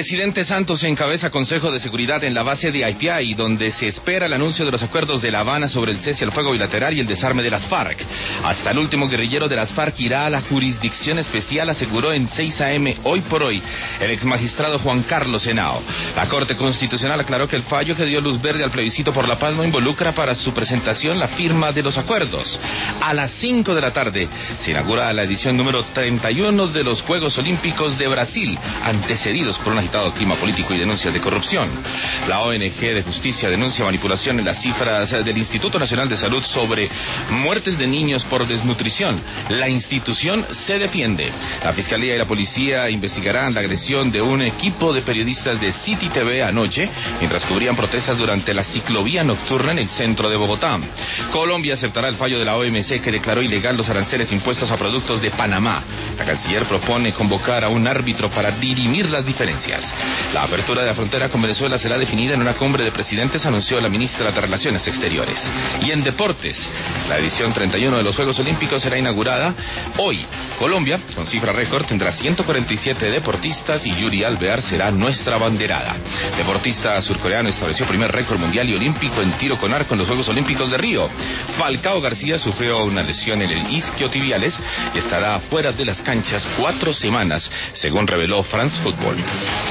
Presidente Santos encabeza Consejo de Seguridad en la base de Haipiay, donde se espera el anuncio de los acuerdos de La Habana sobre el cese al fuego bilateral y el desarme de las FARC. Hasta el último guerrillero de las FARC irá a la jurisdicción especial, aseguró en 6 AM hoy por hoy el exmagistrado Juan Carlos Henao. La Corte Constitucional aclaró que el fallo que dio luz verde al plebiscito por la paz no involucra para su presentación la firma de los acuerdos. A las 5 de la tarde se inaugura la edición número 31 de los Juegos Olímpicos de Brasil, antecedidos por un agitado clima político y denuncias de corrupción. La ONG de Justicia denuncia manipulación en las cifras del Instituto Nacional de Salud sobre muertes de niños por desnutrición. La institución se defiende. La Fiscalía y la Policía investigarán la agresión de un equipo de periodistas de City TV anoche, mientras cubrían protestas durante la ciclovía nocturna en el centro de Bogotá. Colombia aceptará el fallo de la OMC que declaró ilegal los aranceles impuestos a productos de Panamá. La canciller propone convocar a un árbitro para dirimir las diferencias. La apertura de la frontera con Venezuela será definida en una cumbre de presidentes, anunció la ministra de Relaciones Exteriores. Y en deportes, la edición 31 de los Juegos Olímpicos será inaugurada hoy. Colombia, con cifra récord, tendrá 147 deportistas y Yuri Alvear será nuestra abanderada. Deportista surcoreano estableció primer récord mundial y olímpico en tiro con arco en los Juegos Olímpicos de Río. Falcao García sufrió una lesión en el isquiotibiales y estará fuera de las canchas 4 semanas, según reveló France Football.